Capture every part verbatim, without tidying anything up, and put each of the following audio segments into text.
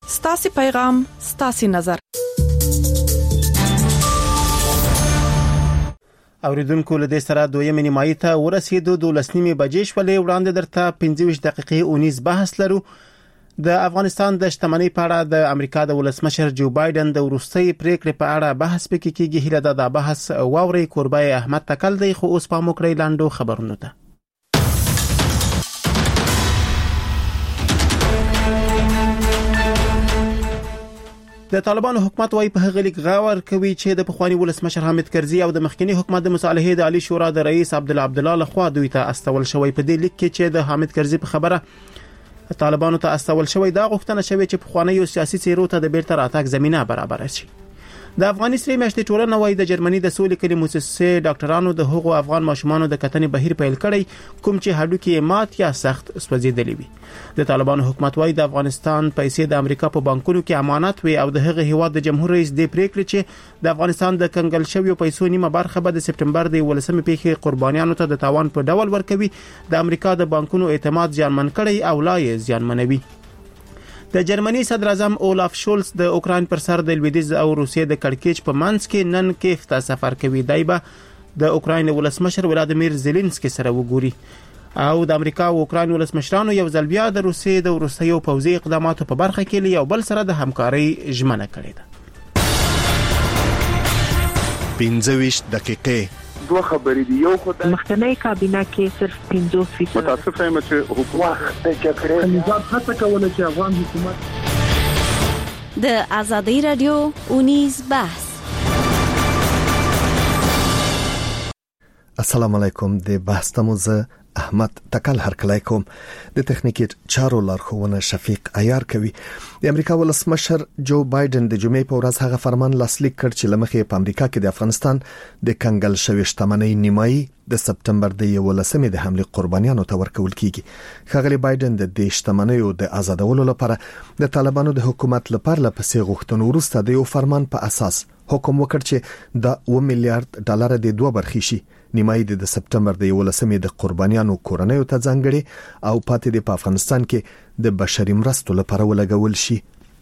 ستاسي پیغام ستاسي نظر. اوریدونکو له دې سره دویمه نیمایي ته ورسېدو. دولس نیمې بجې شولې. وړاندې درته پنځه ویشت دقیقې اونیز بحث لرو. د افغانستان د شتمنۍ په اړه د امریکا د ولسمشر جو بایدن د وروستۍ پریکړې په اړه بحث پکې کیږي. هیله ده دا بحث واوري. کوربای احمد تکل دی، خو اوس پام وکړئ لاندو خبرونو ته. د طالبانو حکومت وايي په هغه لیک غور کوي چې د پخوانی ولسمشر حامد کرزي او د مخکنی حکومت د مصالحې د عالی شورا د رئیس عبدالله عبدالله لخوا دوی ته استول شوی. په دې لیک کې چې د حامد کرزي په خبره طالبانو ته استول شوی، دا غوښتنه شوی چې پخوانی سیاسي څیرو ته د بیرته راتګ زمينه برابر شي. د افغاني سری میاشتې ټولنه وايي د جرمني د سولې کلي مؤسسې ډاکټرانو د هغو افغان ماشومانو د کتنې بهیر پیل کړی کوم چې هډوکي مات یا سخت سوځیدلی وي. د طالبانو حکومت وايي د افغانستان پیسې د امریکا په بانکونو کې امانت وي او د هغه هیواد د جمهور رئیس د پریکړې چې د افغانستان د کنګل شویو پیسو نیمه برخه به د سپټمبر د ولسمې پیښې قربانیانو ته د تاوان په ډول ورکوي، د امریکا د بانکونو اعتماد ځانمن کړي او لا یې ځانمنوي. د جرمني صدر اعظم اولاف شولز د اوکراین پر سر د لویدیځ او روسیې د کړکېچ په منځ کې نن کیف ته سفر کوي. دی به د اوکراین ولسمشر ولادیمیر زيلنسکي سره وګوري او د امریکا او اوکراین ولسمشرانو یو ځل بیا د روسیې د وروستیو پوځي اقداماتو په برخه کې یو بل سره د همکارۍ ژمنه کړې ده. پنځه ویشت دقیقې دوه خبرې دي. یو خو د مخکنی کابینه کې صرف پنځوس فیصد متاسفه یم چې حکومت د جګړې نظام هڅه کوله چې افغان حکومت د ازادي رادیو اونیز بحث. السلام علیکم. د بحث تموزه احمد تکل هرکلی کوم. د تخنیکی چارو لارښوونه شفیق عیار کوي. د امریکا ولسمشر جو بایدن د جمعې په ورځ هغه فرمان لاسلیک کړ چې لمخې په امریکا کې د افغانستان د کنګل شوی شتمنۍ نیمایي د سپټمبر د یولسمې د حمله قربانیانو ته ورکول کیږي. ښاغلی بایدن د دې شتمنیو د آزادولو لپاره د طالبانو د حکومت لپاره لپسې غوښتنو وروسته د یو فرمان په اساس حکم وکړ چې د اوه میلیارډ ډالر د دوه برخې شي. نیمایي د سپټمبر د یولسمې د قربانیانو کورنیو ته ځانګړي او پاتې د افغانستان کې د بشري مرستو لپاره ولګول شي.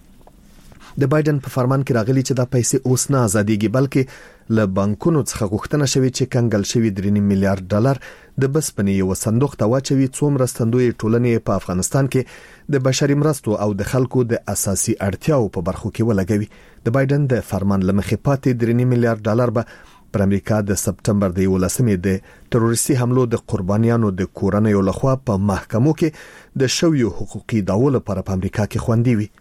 د بایدن په فرمان کې راغلي چې دا پیسې اوس نه آزادېږي بلکې له بانکونو څخه غوښتنه شوې چې کنګل شوی درې نیم میلیارډ ډالر د بسپنې یو صندوق ته واچوي څو مرستندوی ټولنې په افغانستان کې د بشري مرستو او د خلکو د اساسي اړتیاو په برخو کې ولګوي. د بایدن د فرمان لمخې پاتې درې نیم میلیارډ ډالر به پر امریکا د سپټمبر د یولسمې د تروریستي حملو د قربانیانو د کورنیو لخوا په محکمو کې د شویو حقوقي دعوو لپاره په امریکا کې خوندي وي.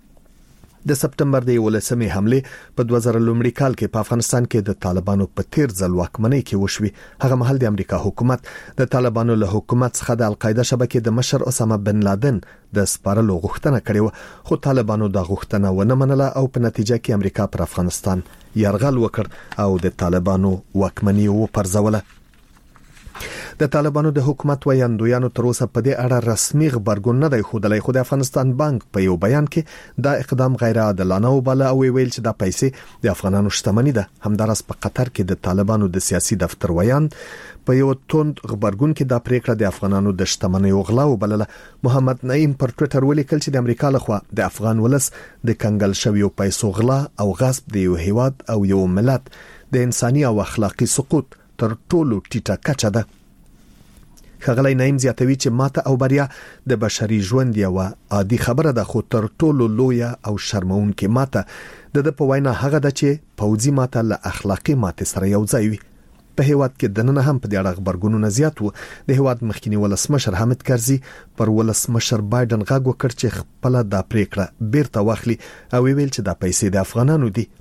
د سپټمبر د یولسمې حمله په دوه زره لومړي کال کې په افغانستان کې د طالبانو په تیر ځل واکمنۍ کې وشوي. هغه مهال د امریکا حکومت د طالبانو له حکومت څخه د القاعده شبکې د مشر اسامه بن لادن د سپارلو غوښتنه کړې و، خو طالبانو دا غوښتنه ونه منله او په نتیجه کې امریکا پر افغانستان یرغل وکړ او د طالبانو واکمنۍ وپرځوله. د طالبانو د حکومت ویاندویانو تر اوسه په دې اړه رسمي خبرګون نه دی ښودلی، خو د افغانستان بانک په یو بیان کې دا اقدام غیر عادلانه وباله او ویل چې دا پیسې د افغانانو شتمنۍ ده. همدارس په قطر کې د طالبانو د سیاسي دفتر ویاند په یو توند خبرګون کې دا پریکړه د افغانانو د شتمنۍ غلا وبلله. محمد نعیم پر ټوئیټر ولیکل چې د امریکا لخوا د افغان ولس د کنګل شویو پیسو غلا او غصب د یو هیواد او یو ملت د انساني او اخلاقی سقوط تر ټولو ټیټه کچه ده. ښاغلی نعیم زیاتوي چې ماته او بریا د بشري ژوند یو عادي خبره ده، خو تر ټولو لویه او شرمونکې ماته د د په وینا هغه ده چې پوځي ماته له اخلاقی ماته سره یو ځای وي. په هیواد کې دننه هم په دې اړه خبرګونونه زیات وو. د هیواد مخکنی ولسمشر حامد کرزي پر ولسمشر بایدن غږ وکړ چې خپل د پریکړه بیرته واخلي او ویل چې دا پیسې د افغانانو دي.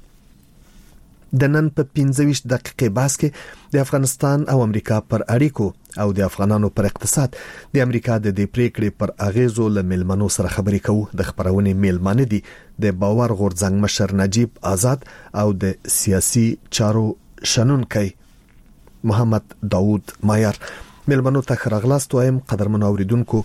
د نن په پنځه ویشت دقیقې بحث کې د افغانستان او امریکا پر اړیکو او د افغانانو پر اقتصاد د امریکا د دې پریکړې پر اغیزو له ملمنو سره خبرې کوو. د خبرونې میلمانه دي د باور غورځنګ مشر نجیب آزاد او د سیاسي چارو شنونکی محمد داوود مایر. میلمنو ته خراغلاست وایم. قدرمن اوریدونکو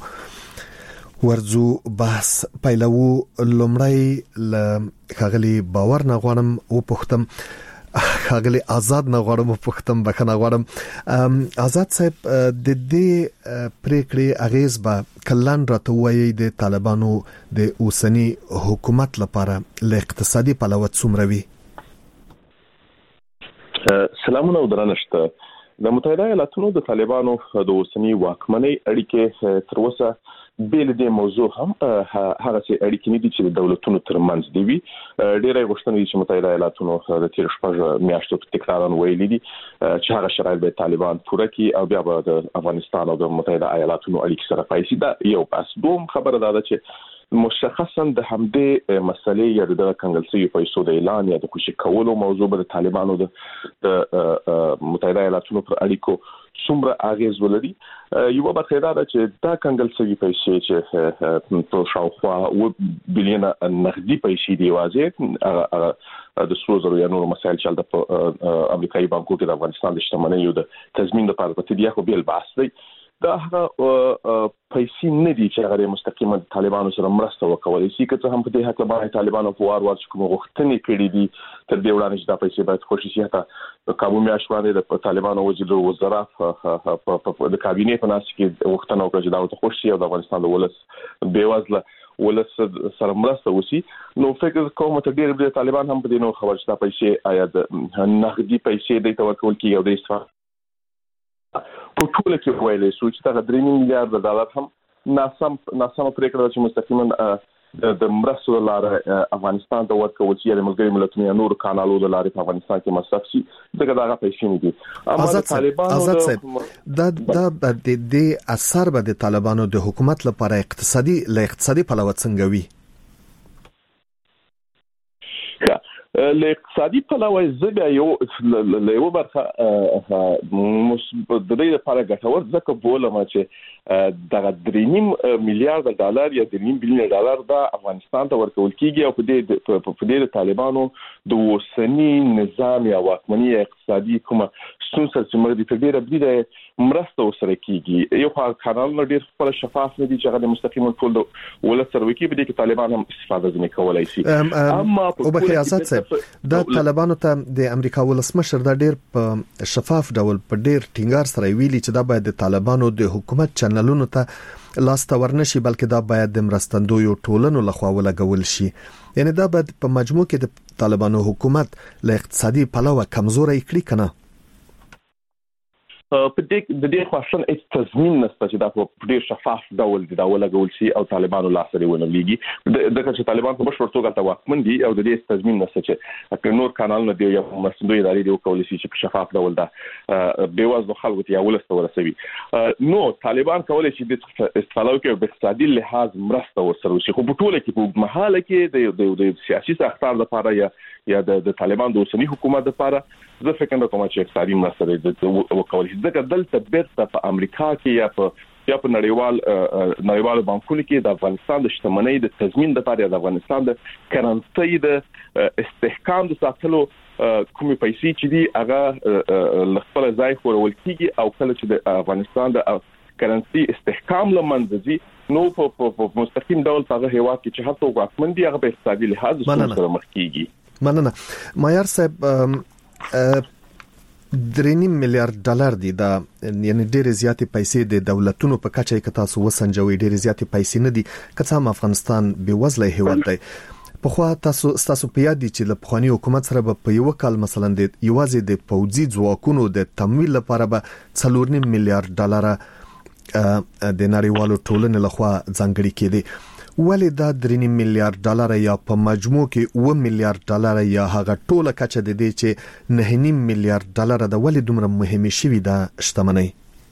ورزو بحث پیلو. لومړی ل خغلی باور نه غواړم او پختم خاغلی آزاد نه غواړم پښتم بخنه غواړم آزاد صاحب د دې پریکړې اغیز به کلن راته وایي د طالبانو د اوسنی حکومت لپاره ل اقتصادي پلوه څومره وي. سلامونه او درنښت. د متحده ایالاتونو د طالبانو د اوسنی واکمنۍ اړیکې تر اوسه بیل د موضوع هم هغه چې اړیکې نه دي چې د دولتونو ترمنځ دی وي. ډېرې غوښتنې دي چې متحده ایالاتونو د تیر شپږ میاشتو په تکرارن ویلي دي چې هغه شرایط به طالبان پوره کړي او بیا به د افغانستان او د متحده ایالاتونو اړیکې سره پایسي. دا یو بس دوم خبره ده چې مشخصا د همدې مسلې یا د کنګلسي پیسو د اعلان یا د کوشش کولو موضوع به د طالبانو د متحده ایالاتونو پر اړیکو څومره اغیز ولري. یو برخه دا چې دا کنګلسي پیسې چې په شاوخوا و بلین نقدي پیسې دی واځي د سوزرو یا نور مسایل چې د امریکایي بانکو کې د افغانستان د شتمنۍ او د تضمین لپاره په تدیا خو بیل بحث دی. دا هغه پیسې نه دي چې هغه مستقیما طالبانو سره مرسته وکولای شي که څه هم په دې حق باندې طالبانو په وار وار کوم غوښتنې کړې دي تر دې وړاندې چې دا پیسې باید خوشي شي. حتی د کابو میاشت باندې د طالبانو وزیر وزرا په د کابینې په ناس کې غوښتنه وکړه چې دا ته خوشي او د افغانستان د ولس بیوازله ولس سره مرسته وشي. نو فکر کوم ته ډېر ډېر طالبان هم په دې نو خبر چې دا پیسې آیا د نقدي پیسې د توکل کې یو د استفاده په ټول کې ویلې شو چې دا درې میلیارډ ډالر هم ناسم ناسم پریکړه چې مستقیما د مرستو لپاره افغانستان ته ورکول چې د ملګری ملتونو نور کانالو د لارې په افغانستان کې مصرف شي دغه دغه پیسې نه دي. اما طالبانو دا دا د دې اثر به د طالبانو د حکومت لپاره اقتصادي ل اقتصادي پلوه څنګه وي؟ له اقتصادي پلوه زګا یو له یو برخه د دې لپاره ګټور ځکه بولم چې د درې میلیارډ ډالر یا د نیم بلین ډالر د افغانستان ته ورکول کیږي او په دې په دې طالبانو د اوسنی نظام یا واکمنۍ اقتصادي کومه ستونزه چې موږ د تدبیر بده مرسته وسره کیږي. یو کانال ډیر خپل شفاف نه دي چې هغه مستقیما ټول د ولس سره وکي بده کې طالبان هم استفاده ځنه کولای شي. اما او بخیر آزاد صاحب د طالبانو ته د امریکا ولسمشر د ډیر په شفاف ډول په ډیر ټینګار سره ویلي چې دا باید د طالبانو د حکومت چینلونو ته لاس ته ورنشي بلکې دا باید د مرستندویو ټولنو لخوا ولګول شي. یعنی دا باید په مجموع کې د طالبانو حکومت له اقتصادي پلوه کمزوري کړی کنه. په دې د دې خاصن هیڅ تضمین نشته چې دا په ډیر شفاف ډول د ډول غول شي او طالبانو لاس لري ونه لګي. دغه چې طالبان په بشپړ توګه ته واکمن دي او د دې تضمین نشته چې نور کانالونه دی یو مسندوی ادارې دی کول شي چې په شفاف ډول دا بیوازو خلکو ته ولسته ورسوي. نو طالبان کولای شي د استفاده کوي په اقتصادي لحاظ مرسته ورسره شي خو په ټوله کې په محاله کې د سیاسي ساختار لپاره یا یا د طالبان د اوسنی حکومت لپاره زه فکر کوم چې اقتصادي مرسته وکول شي. ځکه دلته بیرته په امریکا کې یا په یا په نړیوال نړیوال بانکونو کې د افغانستان د شتمنۍ د تضمین لپاره د افغانستان د کرنسي د استحکام د ساتلو کومې پیسې چې دي هغه لخپل ځای خورول کیږي او کله چې د افغانستان د کرنسي استحکام لمنځي نو په مستقیم ډول په هوا کې چې هڅه وکړي دی هغه په اقتصادي لحاظ سره مخ کیږي. مننه. مایار صاحب درې میلیارډ ډالر دي دا یعنی ډېر زیاتې پیسې د دولتونو په کچه کې تاسو وسنجوي ډېر زیاتې پیسې نه دي که څه هم افغانستان بې وزله هیواد دی. په خو تاسو تاسو په یاد دي چې له پخوانی حکومت سره په یو کال مثلا د یوازې د پوځي ځواکونو د تمویل لپاره به څلور میلیارډ ډالر د نړیوالو ټولنې لخوا ځانګړي کېدي. ولې دا درې میلیارډ ډالر یا په مجموع کې و میلیارډ ډالر یا هغه ټوله کچه د دې چې نه میلیارډ ډالر د ولې دومره مهمه شوی دا شتمنۍ؟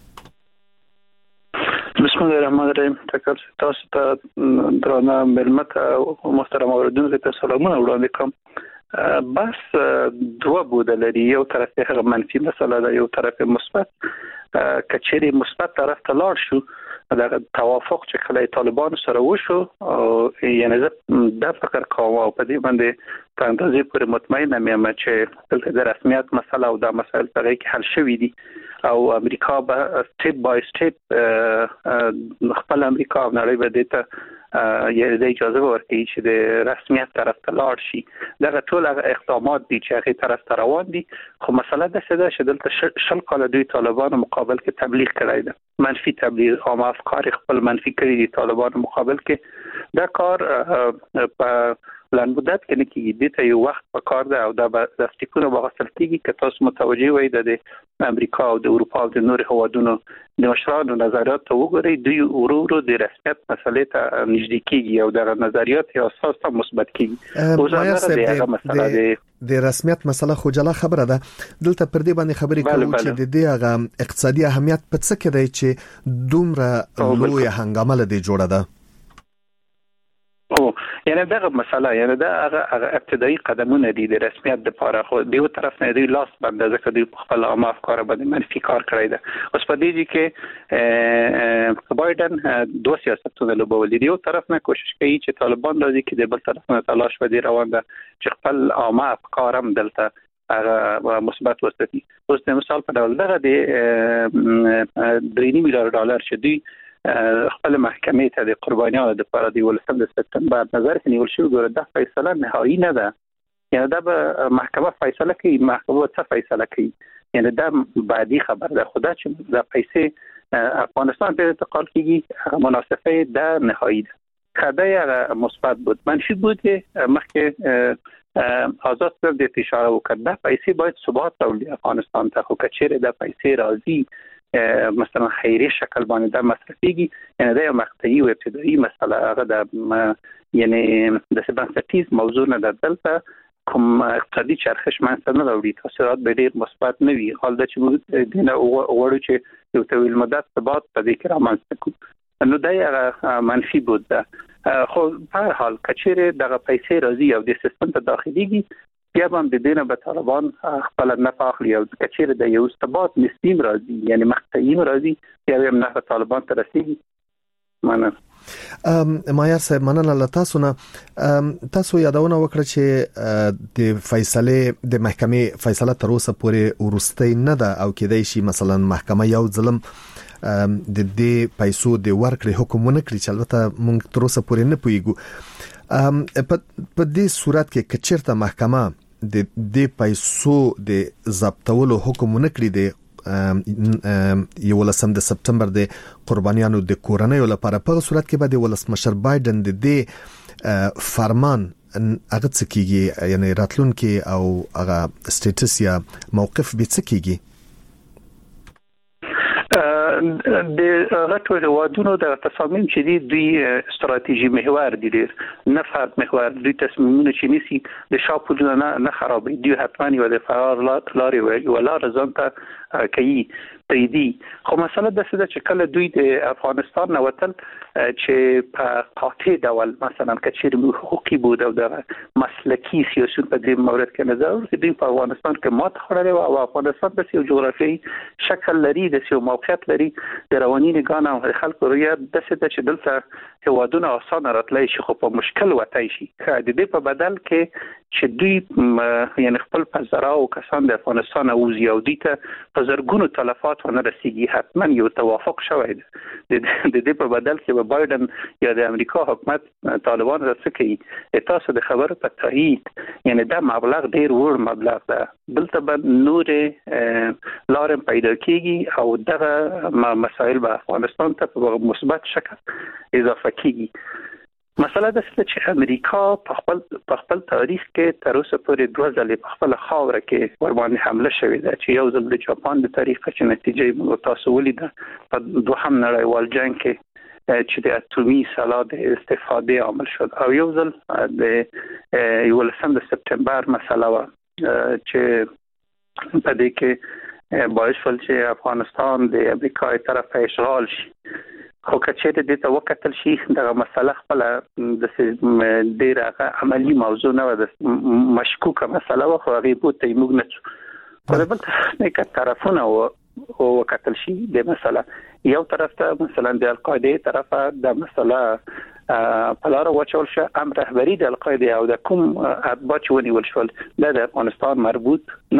بسم الله الرحمن الرحیم. تاسو تاسو ته درنه ملمت او محترم اوریدونکو ته سلامونه وړاندې کوم. بس دوه بوده لري، یو طرف هغه منفي مسله ده، یو طرف مثبت. کچېری مثبت طرف ته لاړ شو دا توافق چې کله طالبان سره وشو او یعنی زه دا فکر کوم او په دې باندې په اندازې پورې مطمئن یم چې دلته د رسمیت مسله او دا مسایل په کې حل شوي دي او امریکا به سټپ بای سټپ خپل امریکا او نړۍ به دته یې د اجازه ورکړي چې د رسمیت طرف ته لاړ شي. دا ټول اقدامات دي چې هغه طرف ته روان دي، خو مسله ده چې دلته شل کال دوی طالبانو مقابل کې تبلیغ کړی ده، منفي تبلیغ او افکار خپل منفي کړی دي طالبانو مقابل کې. دا کار په لن مدت کې نه کیږي، د ته یو وخت په کار ده او دا د ستیکونو بغسل کیږي که تاسو متوجي وای د امریکا او د اروپا او د نور هوادونو د مشرانو نظریات ته وګورئ، دوی ورو ورو د رسمیت مسلې ته نږدې کیږي او د نظریات یا اساس ته مثبت کیږي. او زموږ د هغه مسله د د رسمیت مسله خو جلا خبره ده. دلته پر دې باندې خبرې کوو چې د دې هغه اقتصادي اهمیت په څه کې دی چې دومره لوی هنګامه لدی جوړه ده. او یعنی دغه مسله یعنی دا هغه ابتدایي قدمونه دي د رسمیت لپاره، خو د یو طرف نه دی لاس باندې ځکه دوی خپل عامه افکار باندې منفي کار کړی ده. اوس په دې کې بایدن دوه سیاستونه لوبولي دي، یو طرف نه کوشش کوي چې طالبان راځي کې د بل طرف نه تلاش وکړي روان ده چې خپل عامه افکار هم دلته هغه مثبت وساتي. اوس د مثال په ډول دغه د درې میلیارډ ډالر چې دوی خپل محکمې ته د قربانیانو لپاره د ولسم د سپتمبر نظر کې نیول شو، ګوره دا فیصله نهایی نه ده، یعنی دا به محکمه فیصله کوي، محکمه څه فیصله کوي، یعنی دا بعدي خبر ده. خدا چې دا پیسې افغانستان ته انتقال کیږي مناسبه ده نهایی ده. خدای مثبت بود، منفی بود مخکې آزاد پر د اشاره وکړه دا پیسې باید ثبات راوړي افغانستان ته، خو کچېره دا پیسې راځي مثلا خیری شکل باندې دا مصرفيږي، یعنی دا یو مقطعي او ابتدایي مسله هغه د یعنی د سبانستیز موضوع نه دلته کوم اقتصادي چرخش منځ نه راوړي، تاثیرات به ډیر مثبت نه وي. حال دا چې موږ دینه وړو چې یو طویل مدت ثبات په دې کې رامنځته کوو، نو دا یو منفي بود ده. خو په هر حال کچېره دغه پیسې راځي او د سیستم ته داخليږي، بیا هم د دینه به طالبان خپل نه اخلي او کچېره د یو ثبات نسبیم راځي، یعنی مقطعي راځي، بیا هم نه طالبان ته رسیږي. مننه مایر صاحب، مننه له تاسو نه. تاسو یادونه وکړه چې د فیصله د محکمې فیصله تر اوسه پورې ورسته نه ده او کېدای شي مثلا محکمه یو ظلم د دې پیسو د ورکړې حکم ونه کړي، چې البته موږ تر اوسه پورې نه پوهیږو. په دې صورت کې کچېرته محکمه د دې پیسو د ضبطولو حکم ونه کړي د یو لسم د سپتمبر د قربانیانو د کورنیو لپاره، په صورت کې به د ولسمشر بایدن د دې فرمان هغه څه کیږي، یعنی راتلونکي او هغه سټیټس یا موقف به څه کیږي؟ د غټو هوادونو د تصامیم چې دي دوی استراتیژي محور دي، نه فرد محور. دوی تصمیمونه چې نيسي د شاپولونه نه خرابوي، دوی حتما یو د فرار لارې ولا رضان ته کوي تیدی. خو مسله د څه چې کله دوی د افغانستان نه وتل چې په قاطع ډول مثلا کچېر حقوقي بود او د مسلکی سیاست په دې مورد کې نظر ورکړي، دوی په افغانستان کې مات خړلې او افغانستان د یو جغرافیایي شکل لري، د یو موقعیت لري، د رواني نگاه او خلکو رویه د څه چې دلته هوادونه آسان راتلای شي خو په مشکل وتای شي. د دې په بدل کې چې دوی یعنی خپل پزرا او کسان د افغانستان او زیادی ته په زرګونو تلفات ونه رسیږي، حتما یو توافق شوی دی. د دې په بدل کې به بایدن یا د امریکا حکومت طالبان راڅکي تاسو د خبرو په تایید، یعنی دا مبلغ ډیر وړ مبلغ ده، دلته به نور لارم پیدا کیږي او دغه مسائل به افغانستان ته په مثبت شکل اضافه کیږي. مسله دا چې امریکا په خپل په خپل تاریخ کې تر اوسه پورې دوه ځلې په خپل خاور کې ور باندې حمله شوې ده، چې یو ځل د جاپان د تاریخ چې نتیجې موږ تاسو ولیده په دوهم نړیوال جنگ کې چې د اټومي سلاح د استفاده عمل شد، او یو ځل د یو لسم د سپتمبر مسله و چې په دې کې باعث شول چې افغانستان د امریکا طرف اشغال شي. خو کچېره د ته وکتل شي دغه مسله خپل د ډیره عملی موضوع نه و، د مشکوکه مسله و، خو هغه بوت ته موږ نه خو بل نه طرفونه او وکتل شي د مسله. یو طرف ته مثلا د القاعده طرفه د مسله په لار واچول شو، امر رهبری د القاعده او د کوم اتباع ونیول شول د افغانستان مربوط نه و،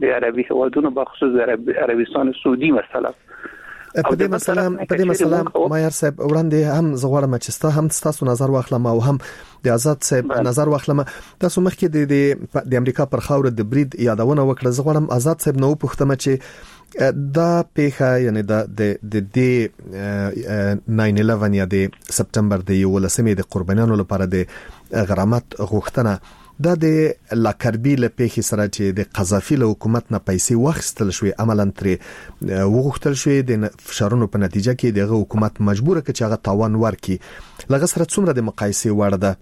د عربي هوادونو بخصوص د عربستان سعودي مثلا په دې مسله په دې مسله مایر صاحب وړاندې هم زغوړم چې ستا هم تاسو نظر واخلم او هم د آزاد صاحب نظر واخلم. تاسو مخکې د د امریکا پر خاور د برید یادونه وکړه. زغوړم آزاد صاحب نو پوښتنه چې دا پیخه یعنی د د د ناین الیون یا د سپتمبر د یولسمې د قربانیانو لپاره د غرامت غوښتنه دا د لاکربی له پیښې سره چې د قذافي له حکومت نه پیسې واخیستل شوې عملاً ترې وغوښتل شوې د فشارونو په نتیجه کې دغه حکومت مجبور کړ چې هغه تاوان ورکړي. لږ سره څومره د مقایسې وړ ده؟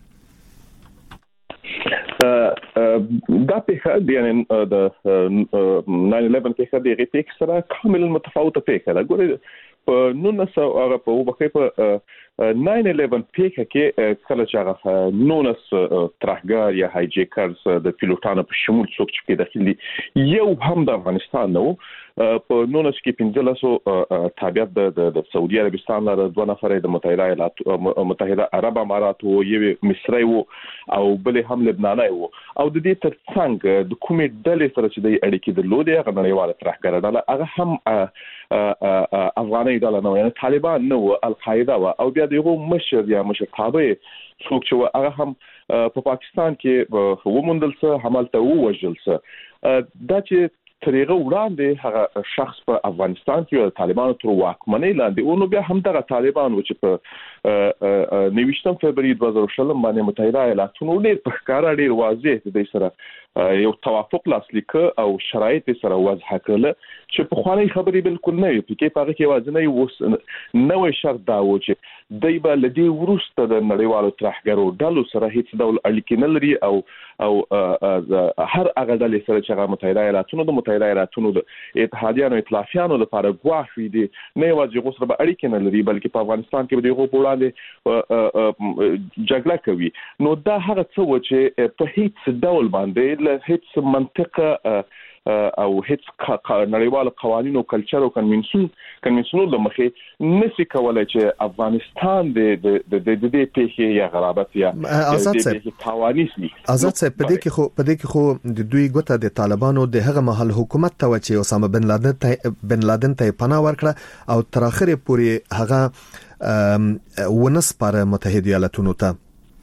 دا پیښه د ناین الیون پیښه د غیټیک سره کاملا متفاوته پیښه ده. ګورئ په نولس هغه په وبخې په ناین الیون پیښه کې کله چې هغه نولس ترهګر یا هایجیکرز د پیلوټانو په شمول څوک چې داخلي یو هم د افغانستان نو په نولس کې پنځلسو تابعیت د سعودي عربستان لپاره دوه نفر د متحده ایالات متحده عرب امارات او یو مصری وو او بل هم لبناني وو او د دې ترڅنګ د کومې ډلې سره چې د اړیکې درلودې هغه نړیواله ترهګر ډله هغه هم افغاني ډله نه یعنی طالبان نه وو القاعده وو او بیا دغه مشر یا مشرتابه څوک چې هغه هم په پاکستان کې ومندل څه حملته ووجل څه دا چې طریقه وړاندې هغه شخص په افغانستان کې د طالبانو تر واکمنۍ لاندې او نو بیا هم دغه طالبان و چې په نویشتم فبراير دوه زره شل باندې متحده ایالاتونو ډېر په ښکاره ډېر واضح د سره یو توافق لاسلیک او شرایط سره وضع کړل چې په خواني خبرې بالکل نه وي پکې پاره کې وازنه یو نوې شرط دا و چې دای په لدی ورسته د نړیوالو ترهګرو ډلو سره هیڅ ډول اړیکې نه لري او او هر هغه ډلې سره چې هغه متحده ایالاتونو د متحده ایالاتونو د اتحادیانو ائتلافیانو لپاره ګواښ وي دي نه واځي غوسره به اړیکې نه لري بلکې په افغانستان کې به دغه په وړاندې جګړه کوي. نو دا هغه څه و چې په هیڅ ډول باندې له هیڅ منطقه او هیڅ نړیوال قوانینو او کلچر او کنونشن کنونشنونو د مخې نشي کولای چې افغانستان د د د دې پیښې یا غرابت یا آزاد صاحب توانیس ني آزاد صاحب په دې کې خو په دې کې خو د دوی ګوته د طالبانو د هغه محل حکومت ته چې اسامه بن لادن ته بن لادن ته پناه ورکړه او تر اخره پورې هغه ونس پر متحده ایالاتونو ته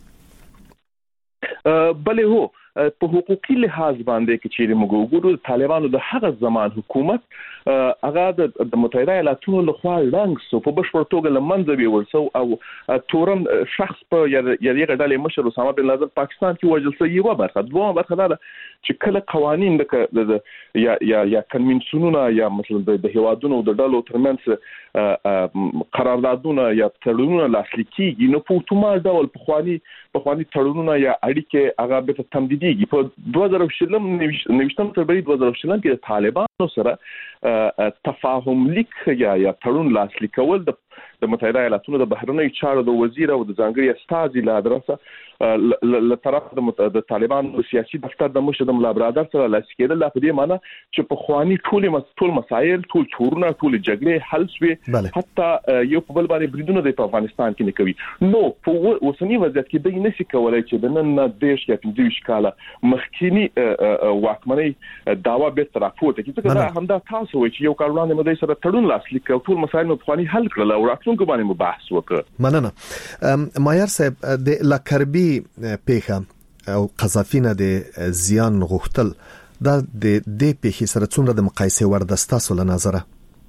بلې هو په حقوقي لحاظ باندې کې چې موږ وګورو طالبانو د هغه زمان حکومت هغه د متحده ایالاتونو له خوا لنګ سو په بشپړ توګه لمنځه ویول سو او تورن شخص په یاري غډلې مشر اسامه بن لادن پاکستان کې وجل سو یو برخه دوه برخه ده چې کله قوانين د یا یا یا کنونشنونه یا مثلا د هوادونو د ډلو ترمنځ قراردادونه یا تړونونه لاسلیک کیږي نو په اتومات ډول په خواني په خواني تړونونه یا اړیکې هغه به تمدیديږي په دوه زره شلم نوښتم فبراير دوه زره شلم کې د طالبانو سره تفاهم لیک یا یا تړون لاسلیکول د د متحده ایالاتونو د بهرنیو چارو د وزیر او د ځانګړي استازي له ادرسه له طرف د طالبانو سیاسي دفتر د مشر د ملا برادر سره لاسلیکېدل په دې معنی چې په خواني ټول مسئول مسایل ټول چورونه ټول جګړې حل شوي حتی یو په بل باندې بریدونه د افغانستان کې نه کوي نو په اوسنی وضعیت کې د نشي کولای چې د نن نه دیش یا پنځه کاله مخکینی واکمنۍ داوا به تر راپورته کې څنګه همدا تاسو وایي چې یو کار وړاندې مده سره تړون لاسلیک او ټول مسایل په خواني حل کړل او راتلونکو باندې مباحث وکړ. مننه. مایر صاحب د لاکربی پیښه او قذافي نه د زیان غوښتل دا د دې پیښې سره څومره د مقایسې وړ د تاسو له نظره؟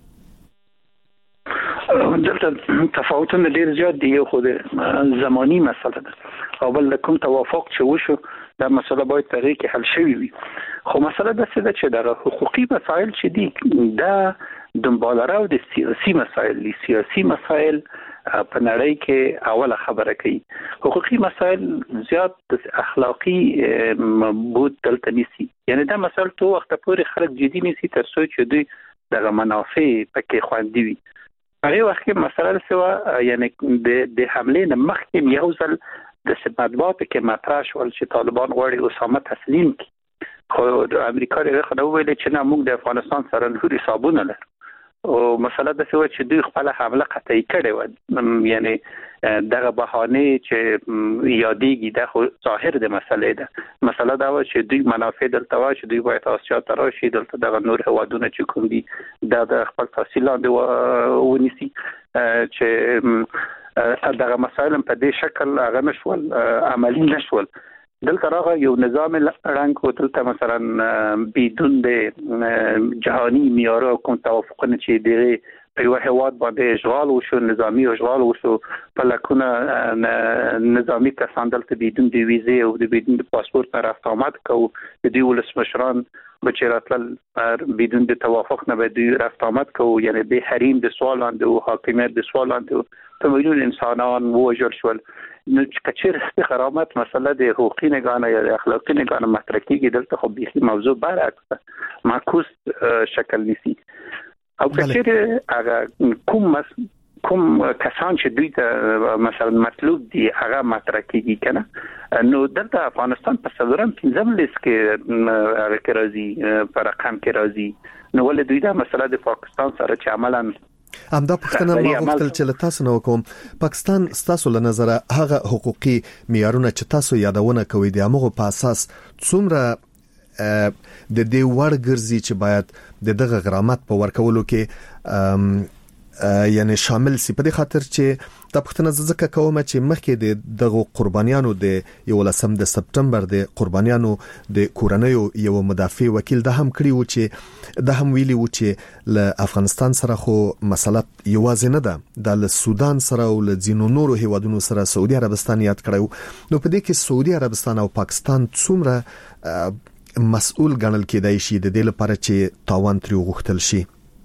دلته تفاوتونه ډیر زیات دي. یو خو د زماني مسله ده او بل کوم توافق چې وشو دا مسله باید په کې حل شي وي. خو مسله ده چې د حقوقي مسایل چې دي دا دنبالره او د سیاسي مسایل دي. سیاسي مسایل په نړۍ کې اوله خبره کوي. حقوقي مسایل زیات د اخلاقی بود دلته نيسي. یعنی دا مسله تو وخت پورې خلک جدي نيسي تر څو چې دوی د منافع پکې خوندي وي. هغه وخت کې مسله سوا یعنی د د حمله نه مخکې یو ځل د سپادبات کې مطرح شول چې طالبان غواړي اسامه تسلیم کړي. خو د امریکا لري خو ویل چې نه موږ د افغانستان سره نور حسابونه لرو او مسله د څه چې دوی خپل حمله قطعي کړي و، یعنی دغه بهانه چې یادېږي د خو ظاهر د مسلې ده. مسله دا و چې دوی منافع دلته و چې دوی باید آسیا ته راشي، دلته دغه نور هوادونه چې کوم دي د خپل تحصیلات ونیسي، چې دغه مسایل په دې شکل هغه نشول عملی نشول. دلته راغی یو نظام رنګ او دلته مثلا بدون د جهانی معیار کوم توافقونه چې دی په یو هواد باندې اشغال وشو، نظامی اشغال وشو، په لکونه نظامی کسان دلته بدون د ویزه او د بدون د پاسپورت نه رفت آمد کوو، د دوی ولسمشران بچراتل بدون د توافق نه به دوی رفت آمد کوو، یعنی به حریم د سوال لاندې او حاکمیت د سوال لاندې په میلیون انسانان وژل شول. نو کچیر استقامت مسله د حقوقي نگانه یا د اخلاقي نگانه مطرح کیږي، دلته خو به موضوع برعکس معکوس شکل نیسي. او کچیر هغه کوم کوم کسان چې دوی ته مثلا مطلوب دي هغه مطرح کیږي کنه، نو دلته افغانستان په څلورم پنځم لیست کې هغه کې راځي، په رقم کې راځي. نو ولې دوی دا مسله د پاکستان سره چې عملاً همدا پښتنه ما غوښتل چې له تاسو نو کوم پاکستان ستاسو له نظر هغه حقوقي معیارونه چې تاسو یادونه کوي د هغه په اساس څومره د دې وړ ګرځي چې باید د دغه غرامت په ورکولو کې یعنی شامل سي، په دې خاطر چې د پښتنه ځکه کوم چې مخکې د دغه قربانیانو د یو لسم د سپټمبر د قربانیانو د کورنیو یو مدافع وکیل د هم کړی و چې د هم ویلي و چې له افغانستان سره خو مسله یوازې نه ده، د سودان سره او له ځینو نورو هیوادونو سره سعودي عربستان یاد کړو. نو په دې کې سعودي عربستان او پاکستان څومره مسؤل ګڼل کېدای شي د دې لپاره چې تاوان تری غوښتل شي؟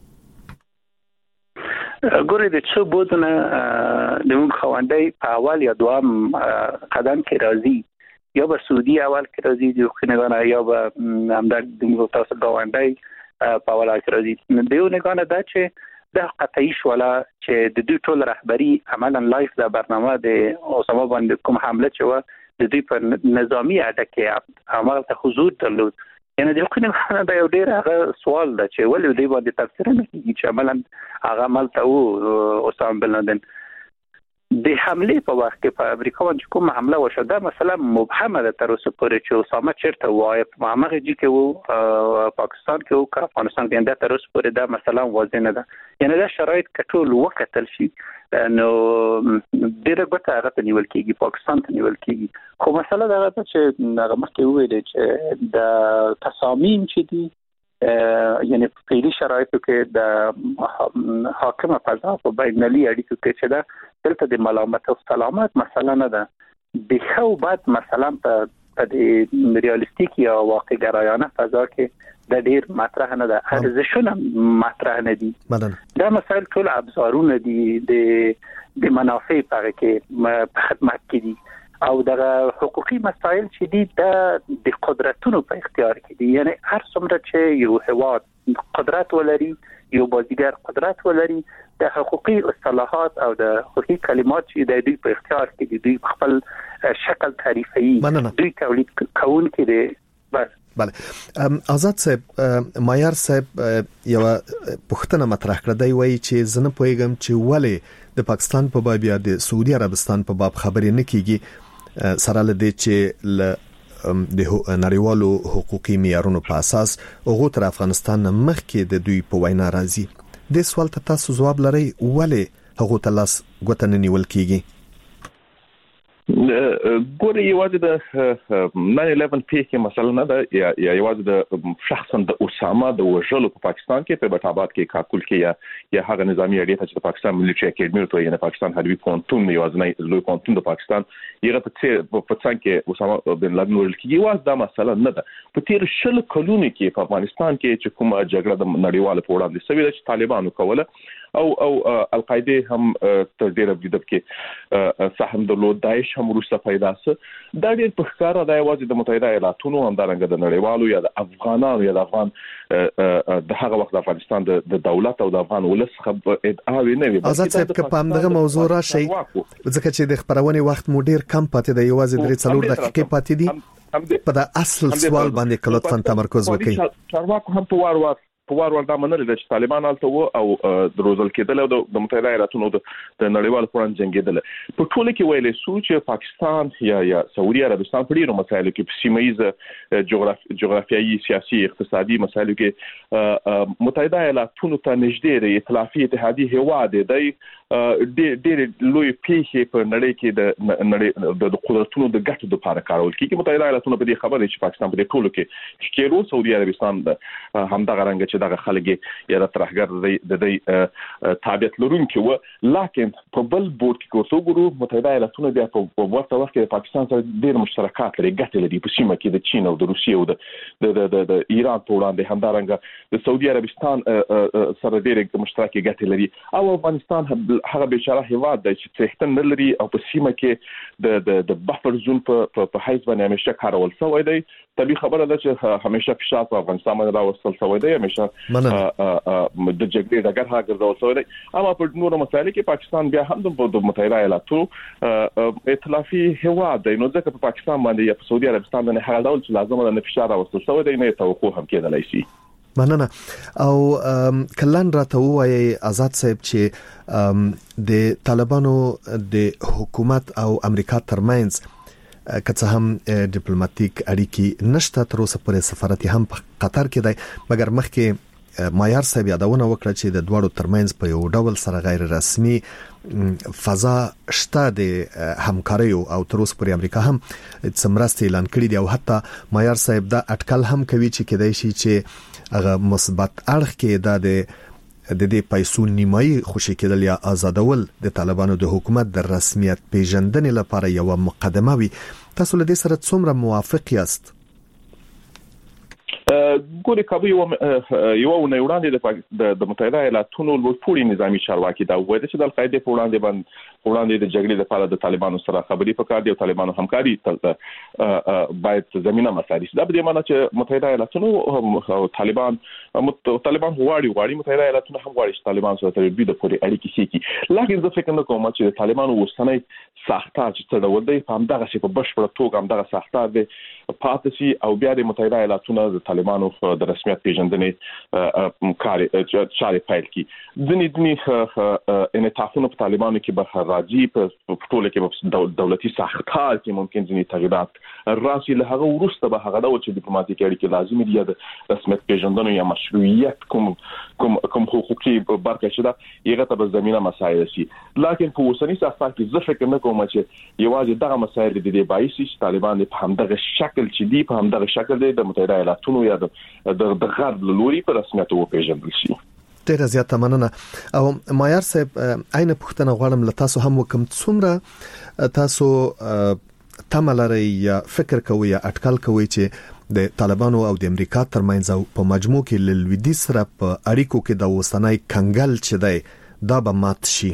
ګورې د څو بودونه د موږ خوندې په اول یا دوام قدم کې راځي، یا به سعودي اول کې راځي د خنګانه، یا به همدغه د موږ تاسو غونډې په اول کې راځي. دیو نه غواړم دا چې د قطعي شولا چې د دوی ټول رهبری عملاً لایف د برنامه د اوسما باندې کوم حمله چې و د دوی په نظامی اډه کې عمل ته حضور درلود. یعنی د خنګانه دا یو ډیر هغه سوال ده چې ولې دوی باندې تفسیر نه کیږي چې عملاً هغه عمل ته و اسامه بن لادن د حمله په وخت کې په امریکا باندې کوم حمله وشو، دا مثلا مبهمه ده تر اوسه پورې چې اسامه چیرته وای په هغه ځای کې وو، پاکستان کې وو، افغانستان کې دا تر اوسه پورې دا مثلا واضح نه ده. یعنی دا شرایط کټول وکتل شي نو ډیره ګټه هغه ته نیول کېږي، پاکستان ته نیول کېږي. خو مسله دا ده چې هغه مخکې وویل چې د تصامیم چې دي یعنی په پیلي شرایطو کې د حاکمه فضا په بینالي اړیکو کې چې دا دلته د ملامت او سلامت مسله نه ده، د خو بعد مثلا په د ریالیستیک یا واقع ګرایانه فضا کې د ډیر مطرح نه ده، ارزښونه مطرح نه دي. دا مسایل ټول ابزارونه دي د د منافع په کې په خدمت کې دي، او دغه حقوقي مسایل چې دي د د قدرتونو په اختیار کې دي. یعنی هر څومره چې یو هواد قدرت ولري، یو بازیګر قدرت ولري، د حقوقي اصطلاحات او د حقوقي کلمات چې د دوی په اختیار کې دي، دوی خپل شکل تعریفي دوی تولید کوون کې دي. بس بله آزاد صاحب، مایار صاحب یو پښتنه مطرح کړه، دی وایي چې زنه پوهیږم چې ولې د پاکستان په باب یا د سعودي عربستان په باب خبرې نه کیږي، سره لدې چې ل د نړیوالو حقوقي معیارونو په اساس هغه تر افغانستان مخکې د دوی په وینا راځي. د سوال ته تاسو جواب لرئ ولې هغه ته لاس غوته نه نیول کیږي؟ ګوره یوازې د ناین الیون پیښې مسله نه ده، یا یا یوازې د شخصا د اسامه د وژلو په پاکستان کې په بټاباد کې کاکول کې یا یا هغه نظامی اړیکه چې د پاکستان ملي اکیډمي ته یعنی پاکستان حربي پونتون یوازې لوی پونتون د پاکستان یغه په څه په څنګه کې اسامه بن لادن وژل کېږي، یوازې دا مسله نه ده. په تیر شل کلونو کې په افغانستان کې چې کومه جګړه د نړیواله په وړاندې سوي چې طالبانو کوله او او القاعده هم تر ډیره بده کې سهم درلود، داعش هم روسه پیدا سه. دا ډیر په ښکارا د یوازې د متحده ایالاتونو هم دغه د نړیوالو یا د افغانانو یا د افغان د هغه وخت د افغانستان د دولت او د افغان ولس خبر ادعاوی نه وي. آزاد صاحب که په همدغه موضوع راشي، ځکه چې د خبرونې وخت مو ډیر کم پاتې دی، یوازې درې څلور دقیقې پاتې دي، په د اصل سوال باندې کله څنګه تمرکز وکړي؟ چارواکو هم په وار وار په وار ور دا منل چې طالبان الته او د روزل کېدل او د متحده ایالاتونو د نړیوال قانون جنگیدل په ټوله کې ویلې سو چې پاکستان یا یا سعودي عربستان په ډیرو مسایلو کې په سیمه ییزه جغرافیایي سیاسي اقتصادي مسایلو کې متحده ایالاتونو ته نږدې دی ائتلافي اتحادیه هیواد دی د ډېر لوی پیښې په نړۍ کې د نړۍ د قدرتونو د ګټو لپاره کارول کیږي متحده ایالاتونو په دې خبره چې پاکستان په دې ټولو کې شکیرو سعودي عربستان د همدغه رنګ چې دغه خلک یا د ترهګر د دې تابعیت لرونکي و لکن په بل بورډ کې کوڅو ګورو متحده ایالاتونو بیا په ورته وخت کې پاکستان سره ډېر مشترکات لري ګټې لري په سیمه کې د چین او د روسیې او د د د ایران په وړاندې همدارنګه د سعودي عربستان سره ډېر مشترکې ګټې لري او افغانستان هغه بیچاره هیواد دی چې څښتن نه لري او په سیمه کې د د د بفر زون په په حیث باندې همیشه کارول شوی دی طبيعي خبره ده چې همیشه فشار په افغانستان باندې راوستل شوی دی همیشه د جګړې ډګر هغه ګرځول شوی دی اما په نورو مسایلو کې پاکستان بیا هم د متحده ایالاتو ائتلافي هیواد دی نو ځکه په پاکستان باندې یا په سعودي عربستان باندې هغه ډول چې لازم ده فشار راوستل شوی دی نه توقع هم کېدلای شي مننه او کلن راته وایي آزاد صاحب چې د طالبانو د حکومت او امریکا ترمنځ کڅه هم ډیپلوماټیک اړیکې نشته تر اوسه پورې سفارت هم په قطر کې دی مګر مخکې مایار صاحب یادونه وکړه چې د دوړو ترمنځ په یو ډول سره غیر رسمي فضا شته د همکاري او تر اوسه پورې امریکا هم څمرسته اعلان کړی دی او حتی مایار صاحب دا اټکل هم کوي چې کېدای شي چې هغه مثبت اړخ کې دا د د دې پیسو نیمایي خوشی کېدل یا آزادول د طالبانو د حکومت د رسمیت پیژندنې لپاره یو مقدمه وي تاسو له دې سره څومره موافق یاست ګوري کابو یو یو نه وړاندې د متحده ایالاتونو لوړپوړي نظامی چارواکي دا وایي چې د القاعده په وړاندې باندې وړاندې د جګړې لپاره د طالبانو سره خبرې پکار دي او طالبانو همکاري باید زمينه مساري دا به معنی چې متحده ایالاتونو او طالبان طالبان غواړي غواړي متحده ایالاتونو هم غواړي چې طالبان سره تر دې د پوري اړیکې سيکي لکه زه فکر نه کوم چې د طالبانو وسنۍ ساختار چې څه ډول دی په همدغه شی په بشپړه توګه همدغه ساختار دی پاتسي او بیا د متحده ایالاتونو د طالبانو د رسمیت پیژندنې کار چاري پیل کی ځنې ځنې انعطافونه په طالبانو کې به راځي په ټوله کې په دولتي ساختار کې ممکن ځنې تغیرات راشي له هغه وروسته به هغه د ډیپلوماټیک اړیکې لازمي دي د رسمیت پیژندنې یا مشروعیت کوم کوم کوم حقوقي برخه شته یغه ته به زمينه مسایل شي لکه په اوسنی ساختار کې زه فکر نه کوم چې یوازې دغه مسایل د دې بایسي چې طالبان په همدغه شکل چې دی په همدغه شکل دی د متحده ایالاتونو یا د غرب لوري په رسمیت وپیژندل شي ډیره زیاته مننه او مایار صاحب عین پښتنه غواړم له تاسو هم وکم څومره تاسو تملري یا فکر کوي یا اټکل کوي چې د طالبانو او د امریکا ترمنځ او په مجموع کې ل لویدي سره په اړیکو کې د وسنۍ کنګل چې دی دا به مات شي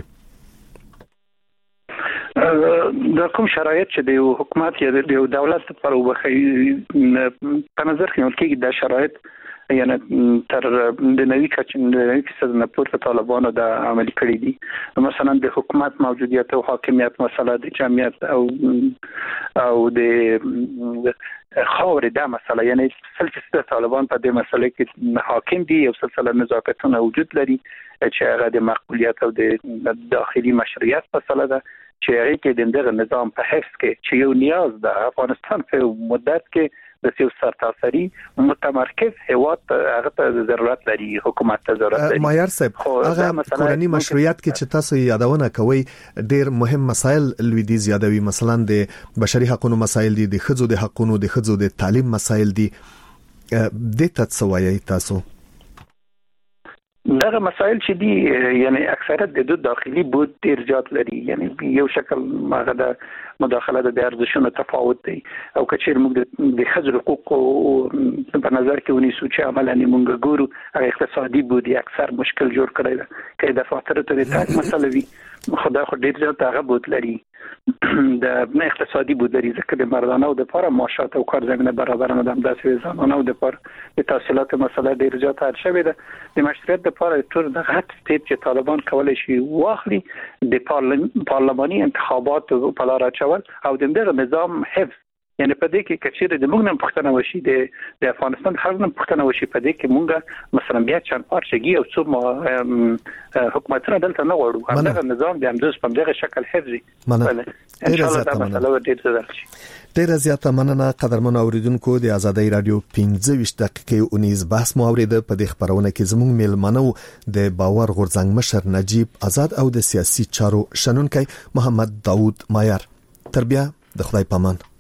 د کوم شرایط چې د حکومت یا د دولت پر وبخي په نظر کې ولکې د شرایط یعنی تر د نوي کچن د نوي فیصد نه پورته طالبانو د عملي کړی دي مثلا د حکومت موجودیت او حاکمیت مسله د جمعیت او او د خاور د مسله یعنی سلسله طالبان په دې مسله کې حاکم دي او سلسله نزاکتونه وجود لري چې هغه د مقبولیت او د داخلي مشروعیت مسله ده چې هغه کې د دغه نظام په حفظ کې چې یو نیاز ده افغانستان په مدت کې د سیو سرتاسري متمرکز هیواد هغه ته ضرورت لري حکومت ته ضرورت لري مایار صاحب هغه قانوني مشروعیت کې چې تاسو یادونه کوي ډېر مهم مسایل لویدي زیادوي مثلا د بشري حقوقو مسایل دي د خځو د حقوقو د خځو د تعلیم مسایل دي د تاسوي تاسو دغه مسائل چې دي یعنی اکثریت د داخلي بود ډیر زیات لري یعنی یو شکل ماغه د مداخله د ارزښتونو تفاوت دی او کچیر موږ د خځو حقوق په نظر کې ونیسو چې عملاً موږ ګورو هغه اقتصادي بود اکثر مشکل جوړ کړی دی چې د فاتوره ته د مسله وي خدای خو ډیر زیات هغه بود لري د اقتصادي بود لري ځکه د مردانه او د لپاره معاشات او کار زمينه برابر نه ده د زنانه او د لپاره د تحصیلات مسله ډیر زیات هر شوی ده د مشروعیت لپاره ټول د غټ سټیپ چې طالبان کولای شي واخلي د پارلماني انتخابات په لار اچول او د دغه نظام حفظ یعنی په دې کې کچېره د موږ نه پښتنه وشي د افغانستان خلک نه پښتنه وشي په دې کې موږ مثلا بیا چان پارچګي او څو حکومتونه دلته نه غواړو همدغه نظام د همدوس په دغه شکل حفظي بله ان شاء الله دا مسله ډېر ډېر شي. ډیره زیاته مننه قدرمن اوریدونکو. د آزادۍ رادیو پنځه ویشت دقیقې اونیز بحث مو اوریده. په دې خبرونه کې زموږ میلمنو د باور غورځنګ مشر نجیب آزاد او د سیاسي چارو شنونکي محمد داوود مایر. تر بیا د خدای پامان.